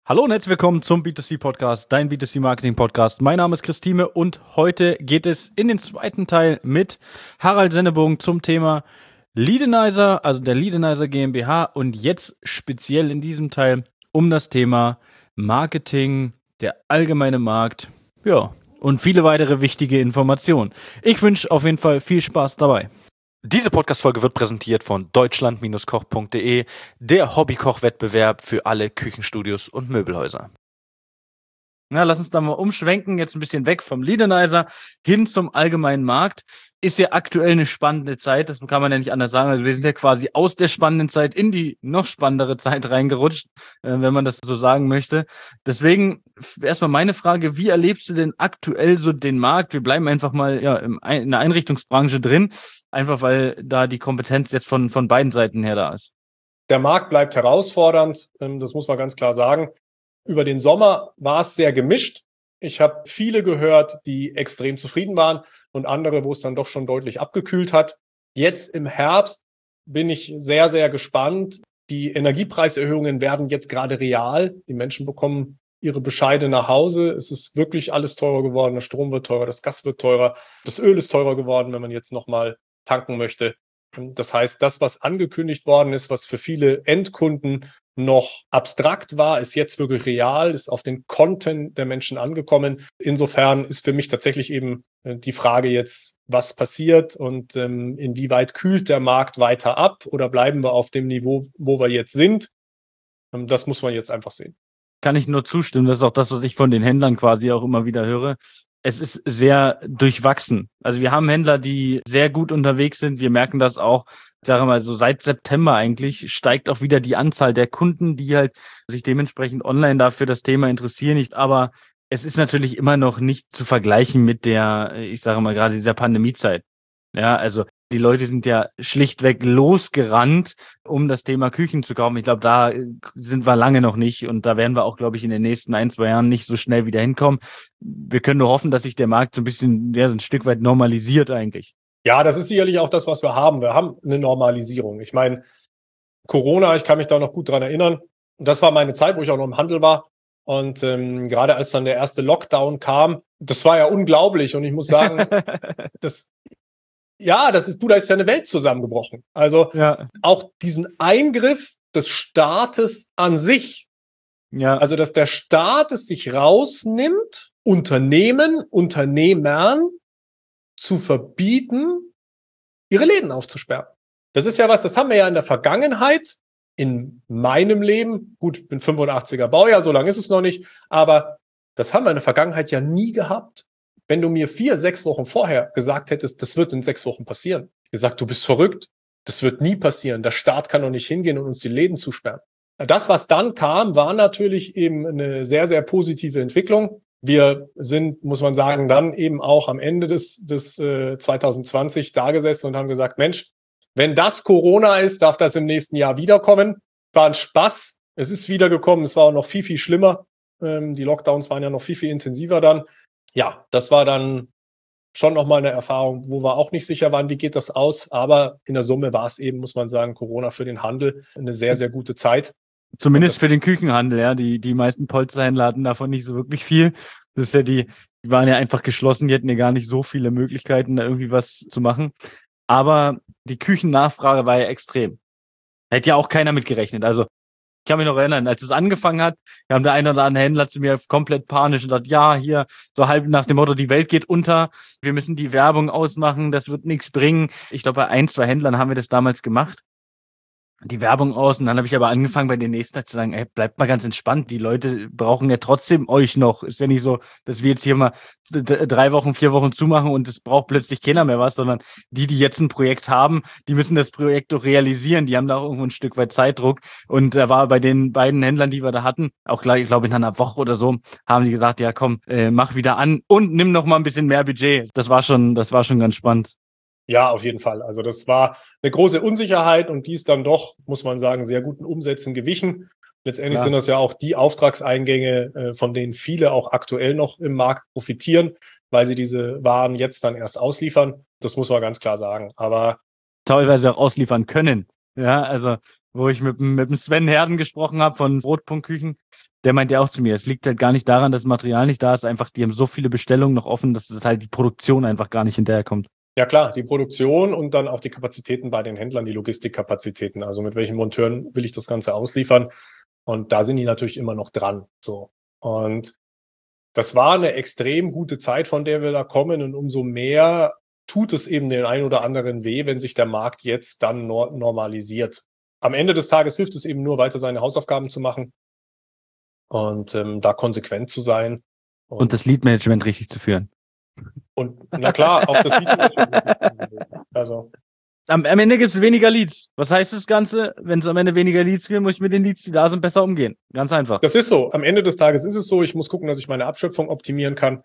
Hallo und herzlich willkommen zum B2C-Podcast, dein B2C-Marketing-Podcast. Mein Name ist Christine und heute geht es in den zweiten Teil mit Harald Sennebogen zum Thema Leadenizer, also der Leadenizer GmbH und jetzt speziell in diesem Teil um das Thema Marketing, der allgemeine Markt, ja, und viele weitere wichtige Informationen. Ich wünsche auf jeden Fall viel Spaß dabei. Diese Podcast-Folge wird präsentiert von deutschland-koch.de, der Hobbykoch-Wettbewerb für alle Küchenstudios und Möbelhäuser. Na, lass uns da mal umschwenken, jetzt ein bisschen weg vom Leadenizer hin zum allgemeinen Markt. Ist ja aktuell eine spannende Zeit, das kann man ja nicht anders sagen. Also wir sind ja quasi aus der spannenden Zeit in die noch spannendere Zeit reingerutscht, wenn man das so sagen möchte. Deswegen erstmal meine Frage, wie erlebst du denn aktuell so den Markt? Wir bleiben einfach mal in der Einrichtungsbranche drin, einfach weil da die Kompetenz jetzt von beiden Seiten her da ist. Der Markt bleibt herausfordernd, das muss man ganz klar sagen. Über den Sommer war es sehr gemischt. Ich habe viele gehört, die extrem zufrieden waren und andere, wo es dann doch schon deutlich abgekühlt hat. Jetzt im Herbst bin ich sehr, sehr gespannt. Die Energiepreiserhöhungen werden jetzt gerade real. Die Menschen bekommen ihre Bescheide nach Hause. Es ist wirklich alles teurer geworden. Der Strom wird teurer, das Gas wird teurer, das Öl ist teurer geworden, wenn man jetzt nochmal tanken möchte. Das heißt, das, was angekündigt worden ist, was für viele Endkunden noch abstrakt war, ist jetzt wirklich real, ist auf den Konten der Menschen angekommen. Insofern ist für mich tatsächlich eben die Frage jetzt, was passiert und inwieweit kühlt der Markt weiter ab oder bleiben wir auf dem Niveau, wo wir jetzt sind? Das muss man jetzt einfach sehen. Kann ich nur zustimmen. Das ist auch das, was ich von den Händlern quasi auch immer wieder höre. Es ist sehr durchwachsen. Also wir haben Händler, die sehr gut unterwegs sind. Wir merken das auch, ich sage mal so seit September eigentlich, steigt auch wieder die Anzahl der Kunden, die halt sich dementsprechend online dafür das Thema interessieren. Aber es ist natürlich immer noch nicht zu vergleichen mit der, ich sage mal gerade dieser Pandemiezeit. Ja, also die Leute sind ja schlichtweg losgerannt, um das Thema Küchen zu kaufen. Ich glaube, da sind wir lange noch nicht und da werden wir auch, glaube ich, in den nächsten 1-2 Jahren nicht so schnell wieder hinkommen. Wir können nur hoffen, dass sich der Markt so ein bisschen, so ein Stück weit normalisiert eigentlich. Ja, das ist sicherlich auch das, was wir haben. Wir haben eine Normalisierung. Ich meine, Corona, ich kann mich da noch gut dran erinnern. Das war meine Zeit, wo ich auch noch im Handel war. Und gerade als dann der erste Lockdown kam, das war ja unglaublich. Und ich muss sagen, da ist ja eine Welt zusammengebrochen. Also ja. Auch diesen Eingriff des Staates an sich. Ja. Also, dass der Staat es sich rausnimmt, Unternehmern zu verbieten, ihre Läden aufzusperren. Das ist ja was, das haben wir ja in der Vergangenheit, in meinem Leben, gut, ich bin 85er Baujahr, so lange ist es noch nicht, aber das haben wir in der Vergangenheit ja nie gehabt. Wenn du mir 4-6 Wochen vorher gesagt hättest, das wird in 6 Wochen passieren, ich gesagt, du bist verrückt, das wird nie passieren, der Staat kann doch nicht hingehen und uns die Läden zusperren. Das, was dann kam, war natürlich eben eine sehr, sehr positive Entwicklung. Wir sind, muss man sagen, dann eben auch am Ende des 2020 da gesessen und haben gesagt, Mensch, wenn das Corona ist, darf das im nächsten Jahr wiederkommen. War ein Spaß. Es ist wiedergekommen. Es war auch noch viel, viel schlimmer. Die Lockdowns waren ja noch viel, viel intensiver dann. Ja, das war dann schon nochmal eine Erfahrung, wo wir auch nicht sicher waren, wie geht das aus. Aber in der Summe war es eben, muss man sagen, Corona für den Handel eine sehr, sehr gute Zeit. Zumindest für den Küchenhandel, ja. Die meisten Polsterhändler hatten davon nicht so wirklich viel. Das ist ja die waren ja einfach geschlossen, die hatten ja gar nicht so viele Möglichkeiten, da irgendwie was zu machen. Aber die Küchennachfrage war ja extrem. Da hätte ja auch keiner mit gerechnet. Also ich kann mich noch erinnern, als es angefangen hat, haben der eine oder andere Händler zu mir komplett panisch und gesagt, ja, hier so halb nach dem Motto, die Welt geht unter, wir müssen die Werbung ausmachen, das wird nichts bringen. Ich glaube, bei 1-2 Händlern haben wir das damals gemacht. Die Werbung aus und dann habe ich aber angefangen bei den nächsten zu sagen, ey, bleibt mal ganz entspannt, die Leute brauchen ja trotzdem euch noch. Ist ja nicht so, dass wir jetzt hier mal 3 Wochen, 4 Wochen zumachen und es braucht plötzlich keiner mehr was, sondern die jetzt ein Projekt haben, die müssen das Projekt doch realisieren, die haben da auch irgendwo ein Stück weit Zeitdruck und da war bei den beiden Händlern, die wir da hatten, auch gleich, ich glaube in einer Woche oder so, haben die gesagt, ja komm, mach wieder an und nimm noch mal ein bisschen mehr Budget. Das war schon ganz spannend. Ja, auf jeden Fall. Also das war eine große Unsicherheit und die ist dann doch, muss man sagen, sehr guten Umsätzen gewichen. Letztendlich sind das ja auch die Auftragseingänge, von denen viele auch aktuell noch im Markt profitieren, weil sie diese Waren jetzt dann erst ausliefern. Das muss man ganz klar sagen. Aber teilweise auch ausliefern können. Ja, also wo ich mit dem Sven Herden gesprochen habe von Brotpunkt-Küchen. Der meint ja auch zu mir, es liegt halt gar nicht daran, dass das Material nicht da ist, einfach die haben so viele Bestellungen noch offen, dass das halt die Produktion einfach gar nicht hinterherkommt. Ja klar, die Produktion und dann auch die Kapazitäten bei den Händlern, die Logistikkapazitäten. Also mit welchen Monteuren will ich das Ganze ausliefern? Und da sind die natürlich immer noch dran. So. Und das war eine extrem gute Zeit, von der wir da kommen. Und umso mehr tut es eben den einen oder anderen weh, wenn sich der Markt jetzt dann normalisiert. Am Ende des Tages hilft es eben nur, weiter seine Hausaufgaben zu machen und da konsequent zu sein. Und das Lead-Management richtig zu führen. Und na klar, auch das Lead-Management. Also Am Ende gibt es weniger Leads. Was heißt das Ganze? Wenn es am Ende weniger Leads gibt, muss ich mit den Leads, die da sind, besser umgehen. Ganz einfach. das ist so. Am Ende des Tages ist es so. Ich muss gucken, dass ich meine Abschöpfung optimieren kann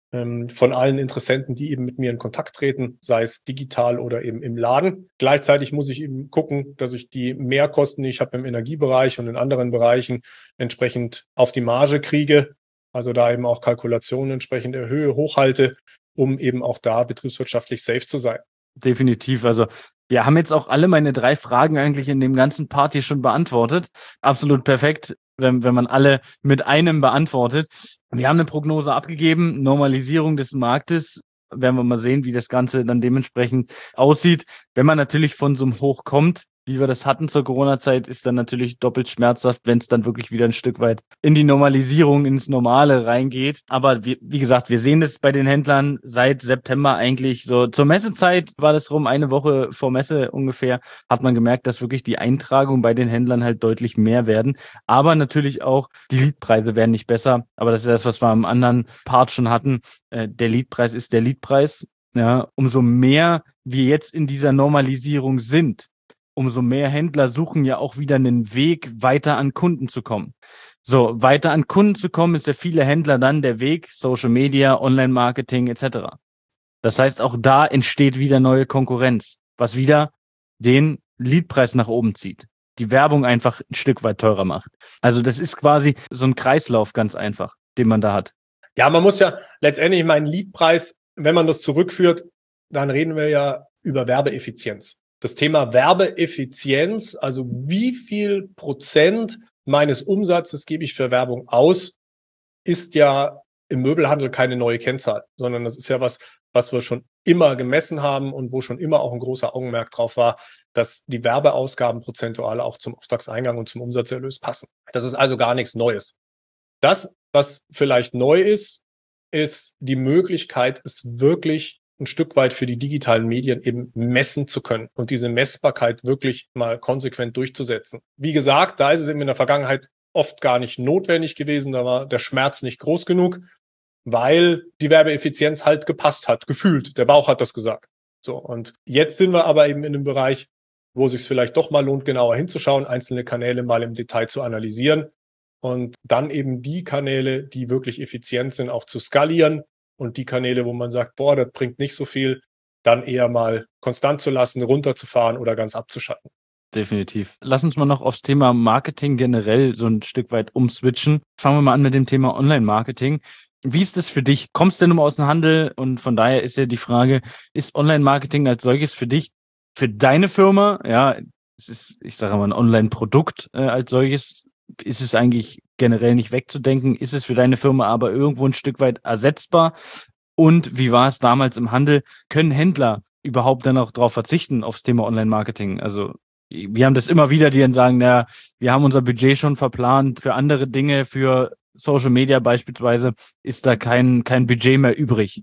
von allen Interessenten, die eben mit mir in Kontakt treten, sei es digital oder eben im Laden. Gleichzeitig muss ich eben gucken, dass ich die Mehrkosten, die ich habe im Energiebereich und in anderen Bereichen, entsprechend auf die Marge kriege. Also da eben auch Kalkulationen entsprechend erhöhe, hochhalte, um eben auch da betriebswirtschaftlich safe zu sein. Definitiv. Also wir haben jetzt auch alle meine 3 Fragen eigentlich in dem ganzen Part hier schon beantwortet. Absolut perfekt, wenn man alle mit einem beantwortet. Wir haben eine Prognose abgegeben, Normalisierung des Marktes. Werden wir mal sehen, wie das Ganze dann dementsprechend aussieht. Wenn man natürlich von so einem Hoch kommt, wie wir das hatten zur Corona-Zeit, ist dann natürlich doppelt schmerzhaft, wenn es dann wirklich wieder ein Stück weit in die Normalisierung, ins Normale reingeht. Aber wie gesagt, wir sehen das bei den Händlern seit September eigentlich so. Zur Messezeit war das rum, eine Woche vor Messe ungefähr, hat man gemerkt, dass wirklich die Eintragungen bei den Händlern halt deutlich mehr werden. Aber natürlich auch, die Leadpreise werden nicht besser. Aber das ist das, was wir am anderen Part schon hatten. Der Leadpreis ist der Leadpreis. Ja, umso mehr wir jetzt in dieser Normalisierung sind, umso mehr Händler suchen ja auch wieder einen Weg, weiter an Kunden zu kommen. So, weiter an Kunden zu kommen, ist ja viele Händler dann der Weg, Social Media, Online-Marketing etc. Das heißt, auch da entsteht wieder neue Konkurrenz, was wieder den Leadpreis nach oben zieht. Die Werbung einfach ein Stück weit teurer macht. Also das ist quasi so ein Kreislauf ganz einfach, den man da hat. Ja, man muss ja letztendlich meinen Leadpreis, wenn man das zurückführt, dann reden wir ja über Werbeeffizienz. Das Thema Werbeeffizienz, also wie viel Prozent meines Umsatzes gebe ich für Werbung aus, ist ja im Möbelhandel keine neue Kennzahl, sondern das ist ja was wir schon immer gemessen haben und wo schon immer auch ein großer Augenmerk drauf war, dass die Werbeausgaben prozentual auch zum Auftragseingang und zum Umsatzerlös passen. Das ist also gar nichts Neues. Das, was vielleicht neu ist, ist die Möglichkeit, es wirklich ein Stück weit für die digitalen Medien eben messen zu können und diese Messbarkeit wirklich mal konsequent durchzusetzen. Wie gesagt, da ist es eben in der Vergangenheit oft gar nicht notwendig gewesen, da war der Schmerz nicht groß genug, weil die Werbeeffizienz halt gepasst hat, gefühlt. Der Bauch hat das gesagt. So, und jetzt sind wir aber eben in einem Bereich, wo es sich vielleicht doch mal lohnt, genauer hinzuschauen, einzelne Kanäle mal im Detail zu analysieren und dann eben die Kanäle, die wirklich effizient sind, auch zu skalieren und die Kanäle, wo man sagt, boah, das bringt nicht so viel, dann eher mal konstant zu lassen, runterzufahren oder ganz abzuschalten. Definitiv. Lass uns mal noch aufs Thema Marketing generell so ein Stück weit umswitchen. Fangen wir mal an mit dem Thema Online-Marketing. Wie ist das für dich? Kommst du denn aus dem Handel? Und von daher ist ja die Frage, ist Online-Marketing als solches für dich, für deine Firma, ja, es ist, ich sage mal, ein Online-Produkt als solches, ist es eigentlich generell nicht wegzudenken? Ist es für deine Firma aber irgendwo ein Stück weit ersetzbar? Und wie war es damals im Handel? Können Händler überhaupt dann auch darauf verzichten, aufs Thema Online-Marketing? Also wir haben das immer wieder, die dann sagen, na, wir haben unser Budget schon verplant für andere Dinge, für Social Media beispielsweise, ist da kein Budget mehr übrig.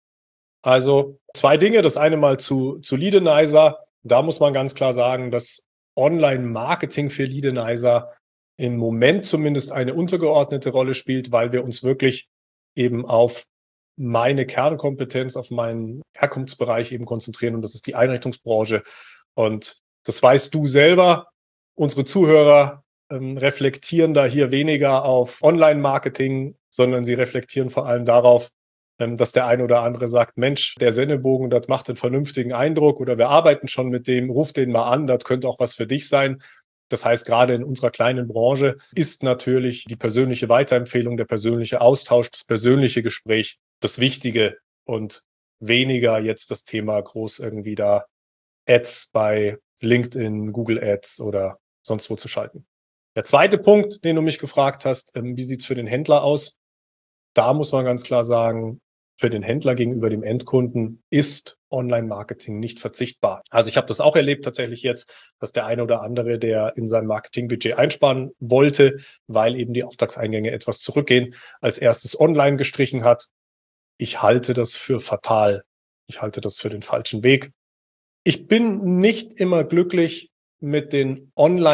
Also 2 Dinge. Das eine mal zu Leadenizer. Da muss man ganz klar sagen, dass Online-Marketing für Leadenizer im Moment zumindest eine untergeordnete Rolle spielt, weil wir uns wirklich eben auf meine Kernkompetenz, auf meinen Herkunftsbereich eben konzentrieren und das ist die Einrichtungsbranche. Und das weißt du selber. Unsere Zuhörer reflektieren da hier weniger auf Online-Marketing, sondern sie reflektieren vor allem darauf, dass der ein oder andere sagt, Mensch, der Sennebogen, das macht einen vernünftigen Eindruck oder wir arbeiten schon mit dem, ruf den mal an, das könnte auch was für dich sein. Das heißt, gerade in unserer kleinen Branche ist natürlich die persönliche Weiterempfehlung, der persönliche Austausch, das persönliche Gespräch das Wichtige und weniger jetzt das Thema groß irgendwie da Ads bei LinkedIn, Google Ads oder sonst wo zu schalten. Der zweite Punkt, den du mich gefragt hast, wie sieht's für den Händler aus? Da muss man ganz klar sagen, für den Händler gegenüber dem Endkunden ist Online-Marketing nicht verzichtbar. Also ich habe das auch erlebt tatsächlich jetzt, dass der eine oder andere, der in sein Marketingbudget einsparen wollte, weil eben die Auftragseingänge etwas zurückgehen, als erstes online gestrichen hat. Ich halte das für fatal. Ich halte das für den falschen Weg. Ich bin nicht immer glücklich mit den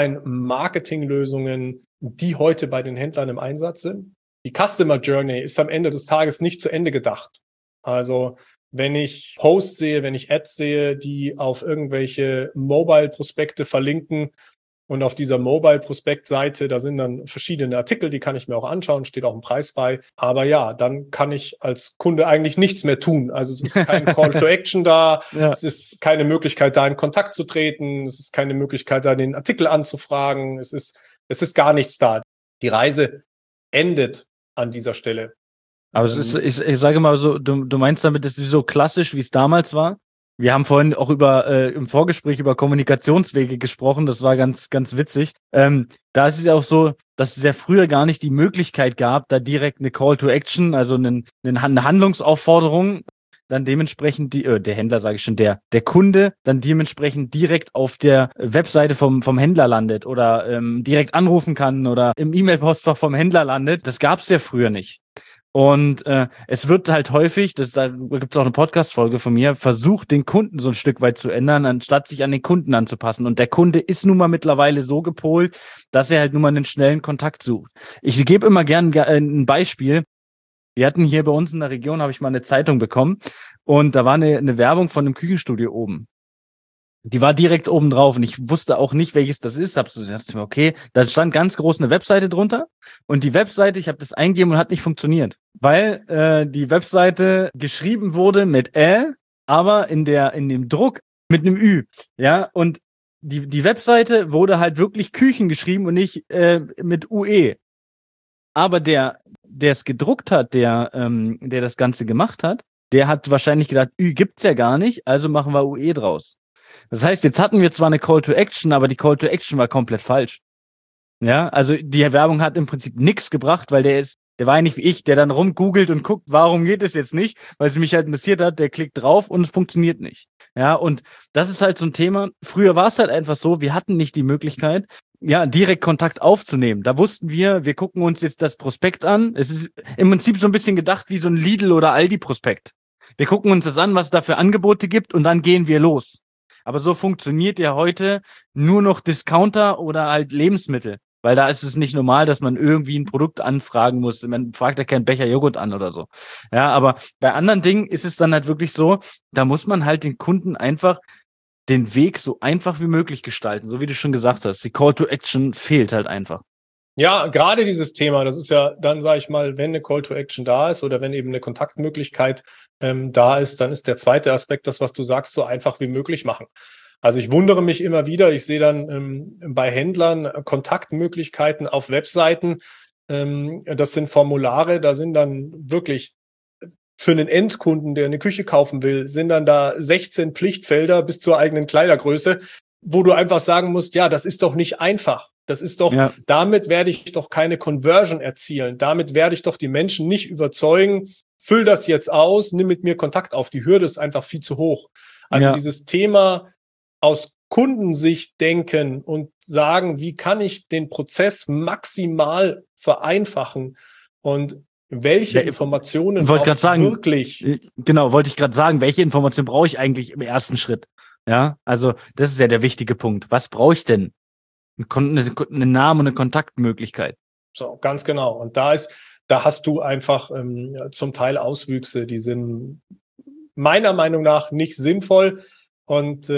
Online-Marketing-Lösungen, die heute bei den Händlern im Einsatz sind. Die Customer Journey ist am Ende des Tages nicht zu Ende gedacht. Also wenn ich Posts sehe, wenn ich Ads sehe, die auf irgendwelche Mobile-Prospekte verlinken und auf dieser Mobile-Prospekt-Seite, da sind dann verschiedene Artikel, die kann ich mir auch anschauen, steht auch ein Preis bei. Aber ja, dann kann ich als Kunde eigentlich nichts mehr tun. Also es ist kein Call to Action da, Ja. es ist keine Möglichkeit, da in Kontakt zu treten, es ist keine Möglichkeit, da den Artikel anzufragen, es ist gar nichts da. Die Reise endet an dieser Stelle. Aber es ist, ich sage mal so, du meinst damit, es ist so klassisch, wie es damals war? Wir haben vorhin auch im Vorgespräch über Kommunikationswege gesprochen, das war ganz, ganz witzig. Da ist es ja auch so, dass es ja früher gar nicht die Möglichkeit gab, da direkt eine Call to Action, also eine Handlungsaufforderung, dann dementsprechend der Händler, sage ich schon, der Kunde dann dementsprechend direkt auf der Webseite vom Händler landet oder direkt anrufen kann oder im E-Mail-Postfach vom Händler landet. Das gab es ja früher nicht. Und es wird halt häufig, da gibt es auch eine Podcast-Folge von mir, versucht, den Kunden so ein Stück weit zu ändern, anstatt sich an den Kunden anzupassen. Und der Kunde ist nun mal mittlerweile so gepolt, dass er halt nun mal einen schnellen Kontakt sucht. Ich gebe immer gern ein Beispiel. Wir hatten hier bei uns in der Region, habe ich mal eine Zeitung bekommen und da war eine Werbung von einem Küchenstudio oben. Die war direkt oben drauf und ich wusste auch nicht, welches das ist. Hab so gesagt, okay, da stand ganz groß eine Webseite drunter und die Webseite, ich habe das eingegeben und hat nicht funktioniert, weil die Webseite geschrieben wurde mit aber in dem Druck mit einem Ü, ja, und die Webseite wurde halt wirklich Küchen geschrieben und nicht mit UE. Aber der es gedruckt hat, der das Ganze gemacht hat, der hat wahrscheinlich gedacht, Ü gibt's ja gar nicht, also machen wir UE draus. Das heißt, jetzt hatten wir zwar eine Call to Action, aber die Call to Action war komplett falsch. Ja, also die Werbung hat im Prinzip nichts gebracht, weil der war ja nicht wie ich, der dann rumgoogelt und guckt, warum geht es jetzt nicht, weil es mich halt interessiert hat, der klickt drauf und es funktioniert nicht. Ja, und das ist halt so ein Thema. Früher war es halt einfach so, wir hatten nicht die Möglichkeit, ja, direkt Kontakt aufzunehmen. Da wussten wir gucken uns jetzt das Prospekt an. Es ist im Prinzip so ein bisschen gedacht wie so ein Lidl- oder Aldi-Prospekt. Wir gucken uns das an, was es da für Angebote gibt und dann gehen wir los. Aber so funktioniert ja heute nur noch Discounter oder halt Lebensmittel. Weil da ist es nicht normal, dass man irgendwie ein Produkt anfragen muss. Man fragt ja keinen Becher Joghurt an oder so. Ja, aber bei anderen Dingen ist es dann halt wirklich so, da muss man halt den Kunden einfach den Weg so einfach wie möglich gestalten. So wie du schon gesagt hast. Die Call to Action fehlt halt einfach. Ja, gerade dieses Thema, das ist ja dann, sage ich mal, wenn eine Call to Action da ist oder wenn eben eine Kontaktmöglichkeit da ist, dann ist der zweite Aspekt das, was du sagst, so einfach wie möglich machen. Also ich wundere mich immer wieder, ich sehe dann bei Händlern Kontaktmöglichkeiten auf Webseiten. Das sind Formulare, da sind dann wirklich für einen Endkunden, der eine Küche kaufen will, sind dann da 16 Pflichtfelder bis zur eigenen Kleidergröße, wo du einfach sagen musst, ja, das ist doch nicht einfach. Das ist doch, Ja. Damit werde ich doch keine Conversion erzielen. Damit werde ich doch die Menschen nicht überzeugen, füll das jetzt aus, nimm mit mir Kontakt auf. Die Hürde ist einfach viel zu hoch. Also dieses Thema aus Kundensicht denken und sagen, wie kann ich den Prozess maximal vereinfachen und welche Informationen brauche ich wirklich? Genau, wollte ich gerade sagen, welche Informationen brauche ich eigentlich im ersten Schritt? Ja, also das ist ja der wichtige Punkt. Was brauche ich denn? Einen Namen und eine Kontaktmöglichkeit. So, ganz genau. Und da hast du einfach zum Teil Auswüchse, die sind meiner Meinung nach nicht sinnvoll. Und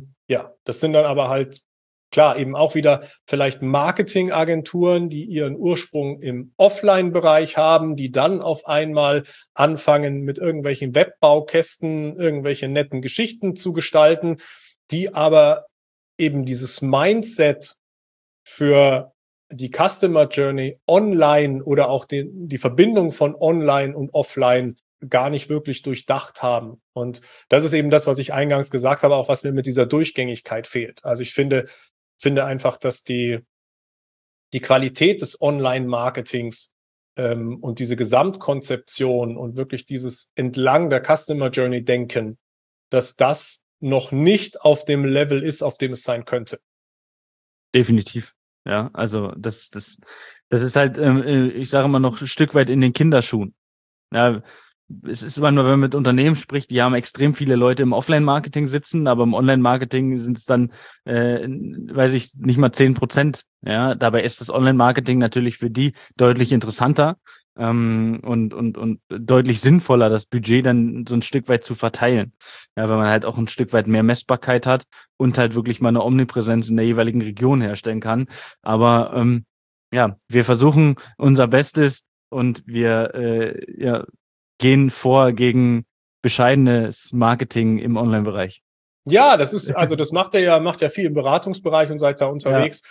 das sind dann aber halt, klar, eben auch wieder vielleicht Marketingagenturen, die ihren Ursprung im Offline-Bereich haben, die dann auf einmal anfangen, mit irgendwelchen Webbaukästen irgendwelche netten Geschichten zu gestalten, die aber eben dieses Mindset für die Customer Journey online oder auch die Verbindung von online und offline gar nicht wirklich durchdacht haben. Und das ist eben das, was ich eingangs gesagt habe, auch was mir mit dieser Durchgängigkeit fehlt. Also ich finde, finde einfach, dass die Qualität des Online-Marketings und diese Gesamtkonzeption und wirklich dieses entlang der Customer Journey denken, dass das noch nicht auf dem Level ist, auf dem es sein könnte. Definitiv. Ja, also das ist halt, ich sage immer noch ein Stück weit in den Kinderschuhen. Ja, es ist immer nur, wenn man mit Unternehmen spricht, die haben extrem viele Leute im Offline-Marketing sitzen, aber im Online-Marketing sind es dann, weiß ich, nicht mal 10%. Ja, dabei ist das Online-Marketing natürlich für die deutlich interessanter, und deutlich sinnvoller, das Budget dann so ein Stück weit zu verteilen. Ja, weil man halt auch ein Stück weit mehr Messbarkeit hat und halt wirklich mal eine Omnipräsenz in der jeweiligen Region herstellen kann. Aber ja, wir versuchen unser Bestes und wir ja, gehen vor gegen bescheidenes Marketing im Online-Bereich. Ja, das macht ja viel im Beratungsbereich und seid da unterwegs.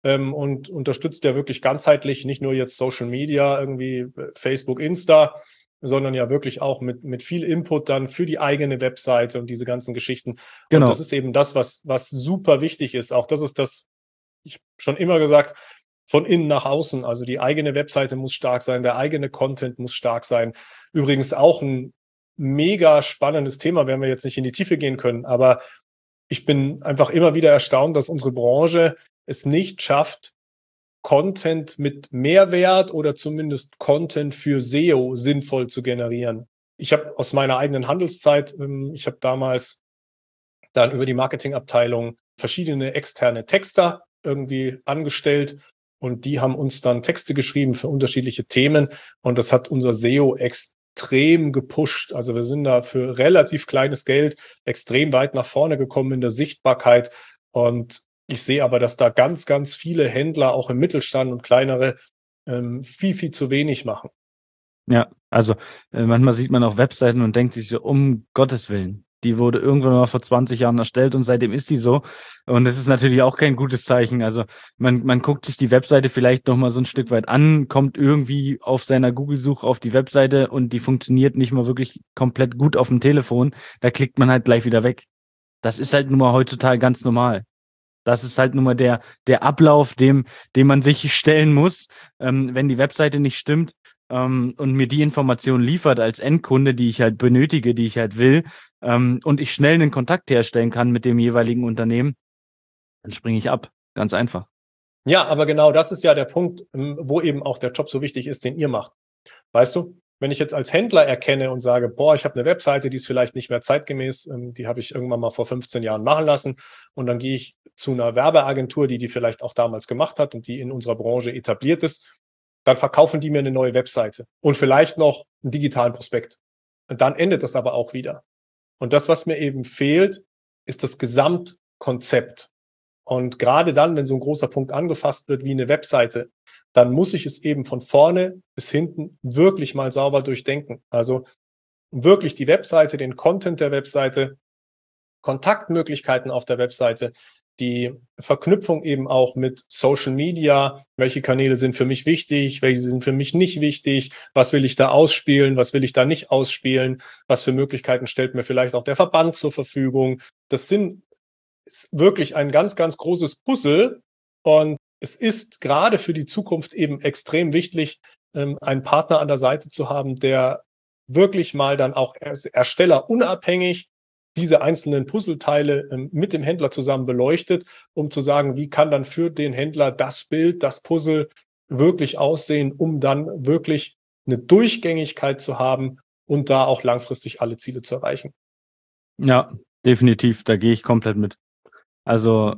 Und unterstützt ja wirklich ganzheitlich, nicht nur jetzt Social Media, irgendwie Facebook, Insta, sondern ja wirklich auch mit viel Input dann für die eigene Webseite und diese ganzen Geschichten. Genau. Und das ist eben das, was super wichtig ist. Auch das ist das, ich schon immer gesagt, von innen nach außen. Also die eigene Webseite muss stark sein, der eigene Content muss stark sein. Übrigens auch ein mega spannendes Thema, werden wir jetzt nicht in die Tiefe gehen können, aber ich bin einfach immer wieder erstaunt, dass unsere Branche es nicht schafft, Content mit Mehrwert oder zumindest Content für SEO sinnvoll zu generieren. Ich habe aus meiner eigenen Handelszeit, ich habe damals dann über die Marketingabteilung verschiedene externe Texter irgendwie angestellt und die haben uns dann Texte geschrieben für unterschiedliche Themen und das hat unser SEO extrem gepusht. Also wir sind da für relativ kleines Geld extrem weit nach vorne gekommen in der Sichtbarkeit und ich sehe aber, dass da ganz, ganz viele Händler auch im Mittelstand und kleinere viel, viel zu wenig machen. Ja, also manchmal sieht man auch Webseiten und denkt sich so, um Gottes Willen, die wurde irgendwann mal vor 20 Jahren erstellt und seitdem ist die so. Und das ist natürlich auch kein gutes Zeichen. Also man guckt sich die Webseite vielleicht noch mal so ein Stück weit an, kommt irgendwie auf seiner Google-Suche auf die Webseite und die funktioniert nicht mal wirklich komplett gut auf dem Telefon. Da klickt man halt gleich wieder weg. Das ist halt nun mal heutzutage ganz normal. Das ist halt nun mal der Ablauf, dem man sich stellen muss, wenn die Webseite nicht stimmt, und mir die Information liefert als Endkunde, die ich halt benötige, die ich halt will, und ich schnell einen Kontakt herstellen kann mit dem jeweiligen Unternehmen, dann springe ich ab. Ganz einfach. Ja, aber genau das ist ja der Punkt, wo eben auch der Job so wichtig ist, den ihr macht. Weißt du, wenn ich jetzt als Händler erkenne und sage, boah, ich habe eine Webseite, die ist vielleicht nicht mehr zeitgemäß, die habe ich irgendwann mal vor 15 Jahren machen lassen und dann gehe ich zu einer Werbeagentur, die vielleicht auch damals gemacht hat und die in unserer Branche etabliert ist, dann verkaufen die mir eine neue Webseite und vielleicht noch einen digitalen Prospekt. Und dann endet das aber auch wieder. Und das, was mir eben fehlt, ist das Gesamtkonzept. Und gerade dann, wenn so ein großer Punkt angefasst wird wie eine Webseite, dann muss ich es eben von vorne bis hinten wirklich mal sauber durchdenken. Also wirklich die Webseite, den Content der Webseite, Kontaktmöglichkeiten auf der Webseite, die Verknüpfung eben auch mit Social Media. Welche Kanäle sind für mich wichtig? Welche sind für mich nicht wichtig? Was will ich da ausspielen? Was will ich da nicht ausspielen? Was für Möglichkeiten stellt mir vielleicht auch der Verband zur Verfügung? Das ist wirklich ein ganz, ganz großes Puzzle. Und es ist gerade für die Zukunft eben extrem wichtig, einen Partner an der Seite zu haben, der wirklich mal dann auch erstellerunabhängig diese einzelnen Puzzleteile mit dem Händler zusammen beleuchtet, um zu sagen, wie kann dann für den Händler das Bild, das Puzzle wirklich aussehen, um dann wirklich eine Durchgängigkeit zu haben und da auch langfristig alle Ziele zu erreichen. Ja, definitiv. Da gehe ich komplett mit. Also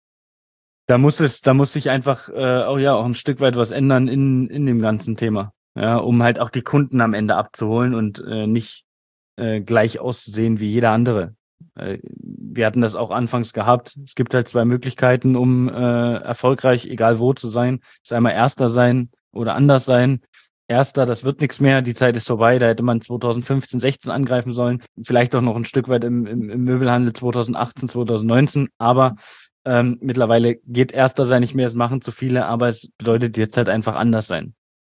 da muss sich einfach auch ein Stück weit was ändern in dem ganzen Thema. Ja, um halt auch die Kunden am Ende abzuholen und nicht gleich aussehen wie jeder andere. Wir hatten das auch anfangs gehabt. Es gibt halt zwei Möglichkeiten, um erfolgreich, egal wo zu sein. Das ist einmal Erster sein oder anders sein. Erster, das wird nichts mehr, die Zeit ist vorbei, da hätte man 2015, 16 angreifen sollen. Vielleicht auch noch ein Stück weit im Möbelhandel 2018, 2019, aber mittlerweile geht Erster sein nicht mehr, es machen zu viele, aber es bedeutet jetzt halt einfach anders sein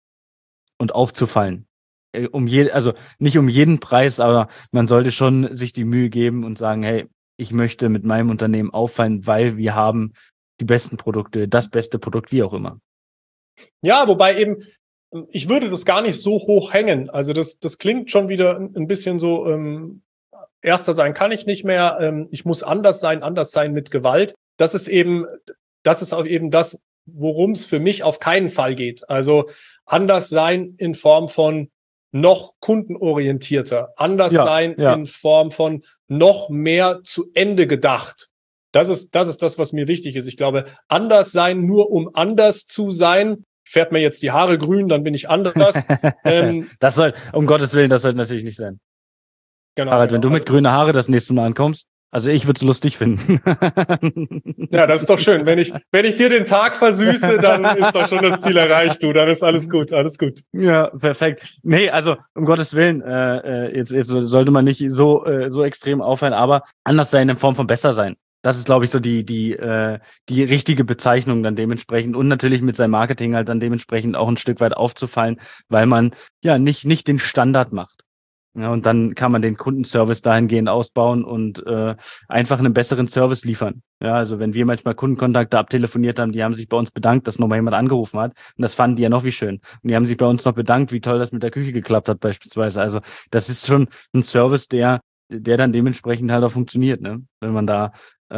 und aufzufallen. Also nicht um jeden Preis, aber man sollte schon sich die Mühe geben und sagen, hey, ich möchte mit meinem Unternehmen auffallen, weil wir haben die besten Produkte, das beste Produkt, wie auch immer. Ja, wobei eben, ich würde das gar nicht so hoch hängen. Also das klingt schon wieder ein bisschen so, erster sein kann ich nicht mehr, ich muss anders sein mit Gewalt. Das ist auch eben das, worum es für mich auf keinen Fall geht. Also anders sein in Form von noch kundenorientierter, anders sein in Form von noch mehr zu Ende gedacht. Das ist das, was mir wichtig ist. Ich glaube, anders sein, nur um anders zu sein, fährt mir jetzt die Haare grün, dann bin ich anders. Das soll, um Gottes Willen, das soll natürlich nicht sein. Genau, Harald, wenn du mit grünen Haare das nächste Mal ankommst, also ich würde es lustig finden. Ja, das ist doch schön. Wenn ich dir den Tag versüße, dann ist doch schon das Ziel erreicht, du. Dann ist alles gut. Ja, perfekt. Nee, also um Gottes Willen, jetzt sollte man nicht so extrem auffallen, aber anders sein in Form von besser sein. Das ist, glaube ich, so die richtige Bezeichnung dann dementsprechend und natürlich mit seinem Marketing halt dann dementsprechend auch ein Stück weit aufzufallen, weil man ja nicht den Standard macht. Ja, und dann kann man den Kundenservice dahingehend ausbauen und einfach einen besseren Service liefern. Ja, also wenn wir manchmal Kundenkontakte abtelefoniert haben, die haben sich bei uns bedankt, dass nochmal jemand angerufen hat. Und das fanden die ja noch wie schön. Und die haben sich bei uns noch bedankt, wie toll das mit der Küche geklappt hat beispielsweise. Also das ist schon ein Service, der dann dementsprechend halt auch funktioniert, ne? Wenn man da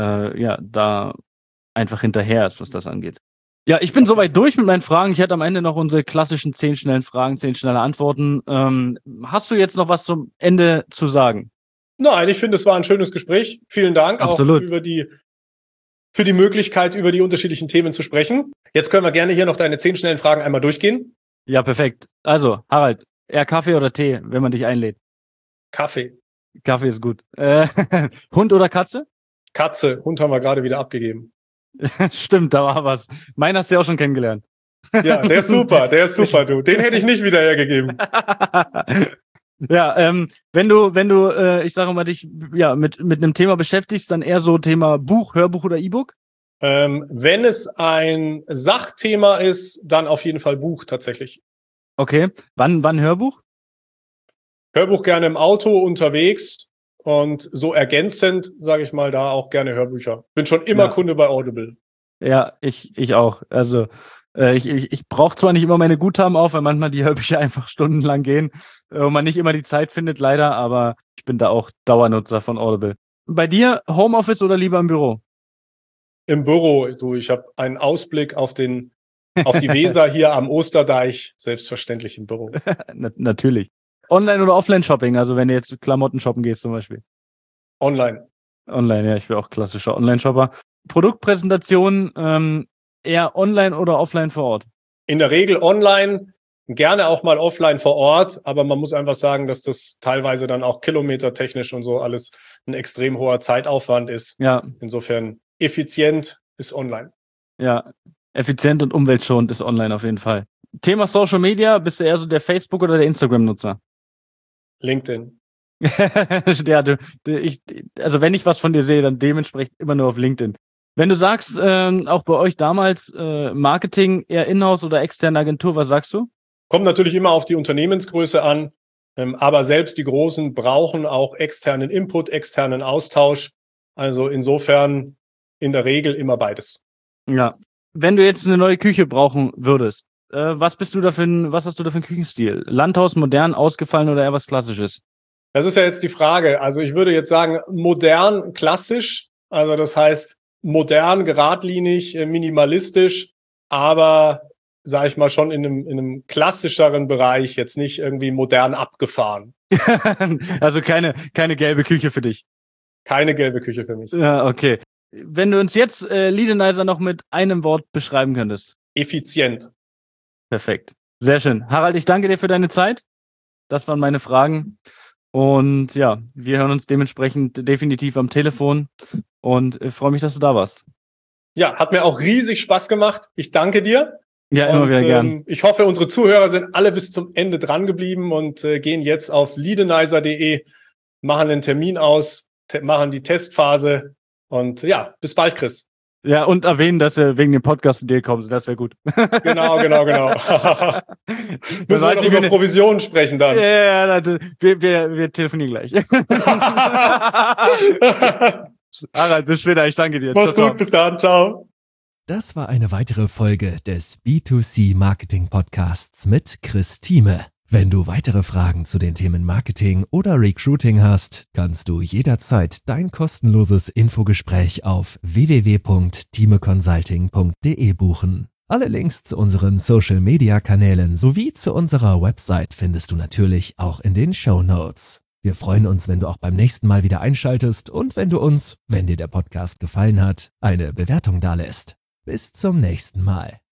einfach hinterher ist, was das angeht. Ja, ich bin soweit durch mit meinen Fragen. Ich hätte am Ende noch unsere klassischen 10 schnellen Fragen, 10 schnelle Antworten. Hast du jetzt noch was zum Ende zu sagen? Nein, ich finde, es war ein schönes Gespräch. Vielen Dank Absolut. Auch für die Möglichkeit, über die unterschiedlichen Themen zu sprechen. Jetzt können wir gerne hier noch deine 10 schnellen Fragen einmal durchgehen. Ja, perfekt. Also, Harald, eher Kaffee oder Tee, wenn man dich einlädt? Kaffee. Kaffee ist gut. Hund oder Katze? Katze. Hund haben wir gerade wieder abgegeben. Stimmt, da war was. Meinen hast du ja auch schon kennengelernt. Ja, der ist super, du. Den hätte ich nicht wieder hergegeben. Ja, wenn du, ich sage mal, dich mit einem Thema beschäftigst, dann eher so Thema Buch, Hörbuch oder E-Book? Wenn es ein Sachthema ist, dann auf jeden Fall Buch tatsächlich. Okay, wann Hörbuch? Hörbuch gerne im Auto, unterwegs und so ergänzend, sage ich mal, da auch gerne Hörbücher. Bin schon immer Kunde bei Audible. Ja, ich auch. Also ich brauche zwar nicht immer meine Guthaben auf, weil manchmal die Hörbücher einfach stundenlang gehen und man nicht immer die Zeit findet, leider, aber ich bin da auch Dauernutzer von Audible. Bei dir Homeoffice oder lieber im Büro? Im Büro, du, ich habe einen Ausblick auf die Weser hier am Osterdeich, selbstverständlich im Büro. Natürlich. Online- oder Offline-Shopping, also wenn du jetzt Klamotten shoppen gehst zum Beispiel? Online. Online, ja, ich bin auch klassischer Online-Shopper. Produktpräsentation eher online oder offline vor Ort? In der Regel online, gerne auch mal offline vor Ort, aber man muss einfach sagen, dass das teilweise dann auch kilometertechnisch und so alles ein extrem hoher Zeitaufwand ist. Ja. Insofern effizient ist online. Ja, effizient und umweltschonend ist online auf jeden Fall. Thema Social Media, bist du eher so der Facebook- oder der Instagram-Nutzer? LinkedIn. Ja, also wenn ich was von dir sehe, dann dementsprechend immer nur auf LinkedIn. Wenn du sagst, auch bei euch damals Marketing eher Inhouse oder externe Agentur, was sagst du? Kommt natürlich immer auf die Unternehmensgröße an, aber selbst die Großen brauchen auch externen Input, externen Austausch. Also insofern in der Regel immer beides. Ja. Wenn du jetzt eine neue Küche brauchen würdest, was hast du da für einen Küchenstil? Landhaus, modern, ausgefallen oder eher was Klassisches? Das ist ja jetzt die Frage. Also ich würde jetzt sagen, modern, klassisch. Also das heißt, modern, geradlinig, minimalistisch, aber, sage ich mal, schon in einem klassischeren Bereich, jetzt nicht irgendwie modern abgefahren. Also keine gelbe Küche für dich? Keine gelbe Küche für mich. Ja, okay. Wenn du uns jetzt Leadenizer noch mit einem Wort beschreiben könntest? Effizient. Perfekt. Sehr schön. Harald, ich danke dir für deine Zeit. Das waren meine Fragen. Und ja, wir hören uns dementsprechend definitiv am Telefon und freue mich, dass du da warst. Ja, hat mir auch riesig Spaß gemacht. Ich danke dir. Ja, immer wieder gern. Ich hoffe, unsere Zuhörer sind alle bis zum Ende dran geblieben und gehen jetzt auf leadenizer.de, machen einen Termin aus, machen die Testphase und ja, bis bald, Chris. Ja, und erwähnen, dass sie wegen dem Podcast zu dir kommen. Das wäre gut. Genau. Müssen wir noch über Provisionen sprechen dann. Ja, wir telefonieren gleich. Harald, bis später. Ich danke dir. Mach's gut, bis dann. Ciao. Das war eine weitere Folge des B2C Marketing Podcasts mit Chris Thieme. Wenn du weitere Fragen zu den Themen Marketing oder Recruiting hast, kannst du jederzeit dein kostenloses Infogespräch auf www.thimeconsulting.de buchen. Alle Links zu unseren Social-Media-Kanälen sowie zu unserer Website findest du natürlich auch in den Shownotes. Wir freuen uns, wenn du auch beim nächsten Mal wieder einschaltest und wenn du uns, wenn dir der Podcast gefallen hat, eine Bewertung dalässt. Bis zum nächsten Mal.